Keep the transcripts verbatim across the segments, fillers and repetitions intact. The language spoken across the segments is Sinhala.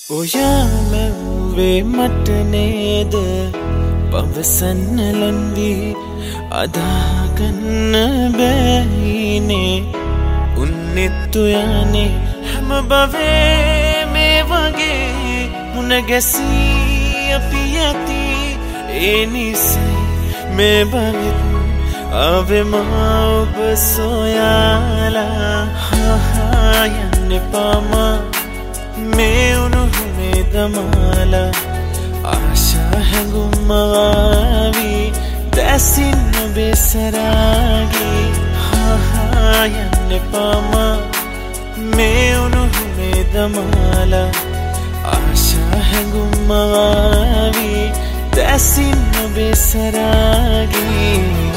ඔයාමැව්වේ මට නේද පවසන්නලන්වි අදාගන්න බැයිනේ උන්නෙත්තු යනේ හැම බවේ මේ වගේ මුණගැසී අපි ඇති ඒ නිසයි මේ බවිත් ආවෙමා ඔබ සොයාලා හා යන්න එපාමා මේ උණුහුමේ දමාලා ආශා හැඟුම් ආවී දැසින් ඔබේ සරාගී හා යන්න එපාමා මේ උණුහුමේ දමාලා ආශා හැඟුම් ආවී දැසින් ඔබේ සරාගී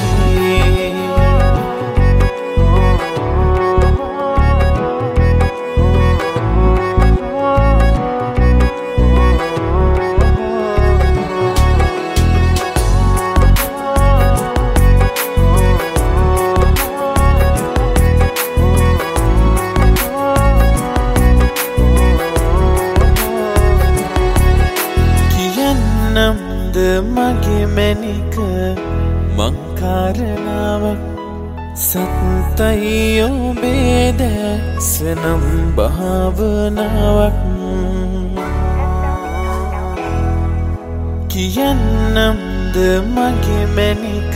නම්ද මගේ මැනික මංකාරණාවක් සත්තයි ඔබේ දැසනම් භාවනාවක් කියන්නම්ද මගේ මැනික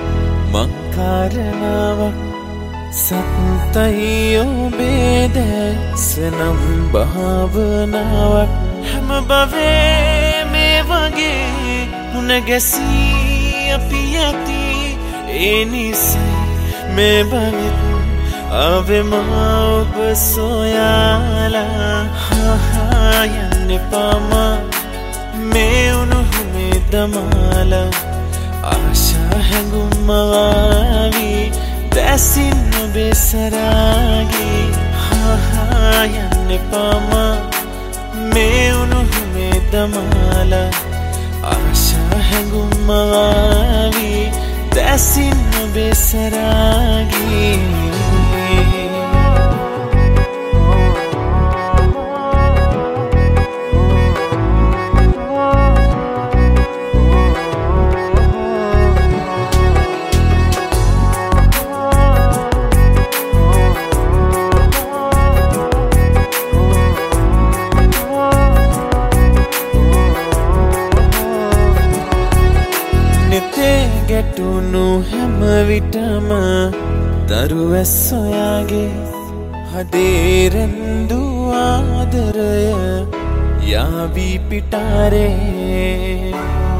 මංකාරණාවක් සත්තයි ඔබේ දැසනම් භාවනාවක් හැම බවේ මේ වගේ මුණගැසී අපි ඇති ඒ නිසයි මේ බවිත් ආවෙමා ඔබ සොයාලා හා යන්න එපාමා මේ උණුහුමේ දමාලා ආශා හැඟුම් ආවී දැසින් ඔබේ සරාගී හා යන්න එපාමා මේ උණුහුමේ දමාලා ආශා හැඟුම් ආවී දැසින් ඔබේ සරාගී ගැටුණු හැම විටම දරුවැස් සොයාගේ හදේ රැඳු ආදරය යාවී පිටාරේ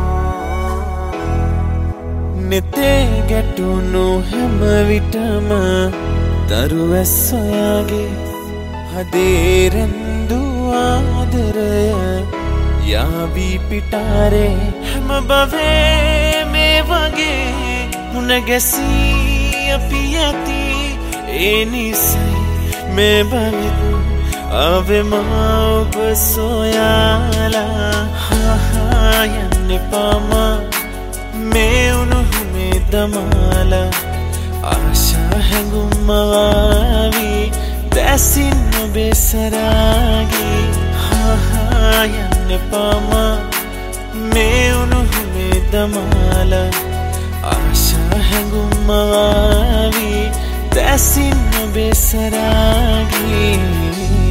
නෙතේ ගැටුණු හැම විටම දරුවැස් සොයාගේ හදේ රැඳු ආදරය යාවී පිටාරේ හැම බවේ මේ වගේ මුණගැසී අපි ඇති ඒ නිසයි මේ බවිත් ආවෙමා ඔබ සොයාලා හා යන්න එපාමා මේ උණුහුමේ දමාලා ආශා හැඟුම් ආවී දැසින් ඔබේ සරාගී හා යන්න එපාමා මේ උණුහුමේ දමාලා ආශා හැඟුම් ආවී දැසින් ඔබේ සරාගී